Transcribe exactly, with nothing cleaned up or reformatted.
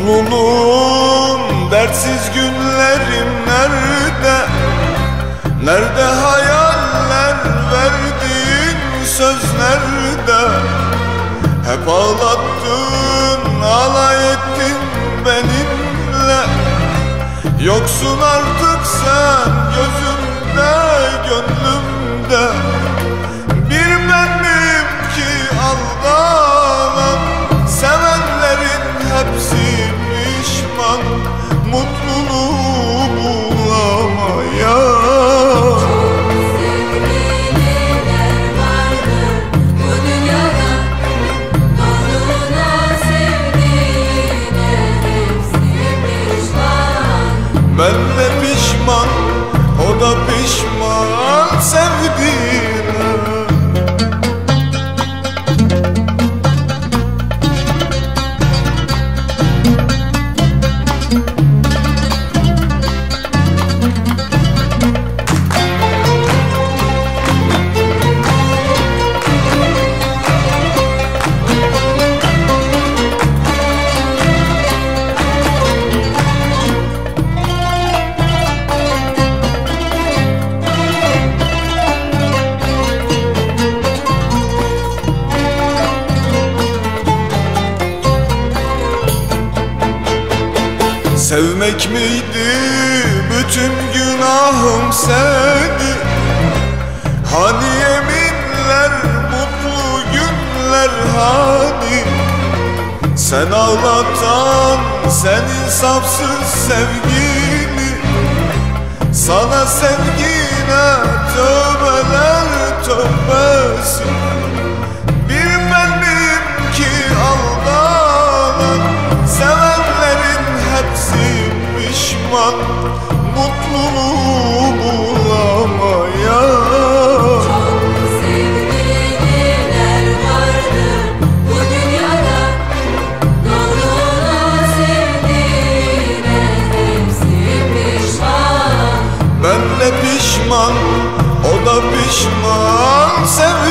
Mutluluğum, dertsiz günlerim nerede? Nerede hayaller, verdiğin söz nerede? Hep ağlattın, alay ettin benimle. Yoksun artık sen gözümde, gönlümde. Bir ben miyim ki aldanan? Sevenlerin hepsi pişman, mutluluğu bulamayan. Ben de pişman, o da pişman sevdiğine. Sevmek miydi bütün günahım seni? Hani yeminler, mutlu günler hani? Sen ağlatan, sen insafsız sevgili. Sana sevgine tövbeler tövbesi. Bir ben miyim ki aldanan? Sevenlerin hepsi pişman, mutluluğu bulamayan. Çok sevgililer vardı bu dünyada, doğruna sevdiğine hepsi pişman. Ben de pişman, o da pişman sevdiğine.